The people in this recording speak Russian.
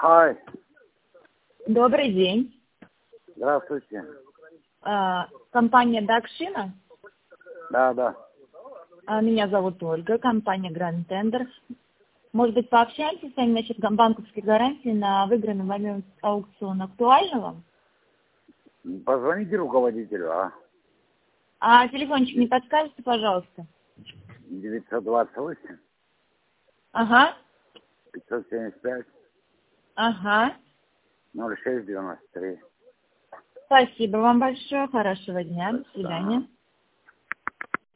Hi. Добрый день. Здравствуйте. Компания Дакшина. Да. Меня зовут Ольга, компания Grand Tender. Может быть, пообщаемся с вами насчет банковской гарантии на выигранный вами аукцион. Актуально вам? Позвоните руководителю, А телефончик не подскажете, пожалуйста? 928 Ага. 575 Ага. 0693. Спасибо вам большое. Хорошего дня. До свидания.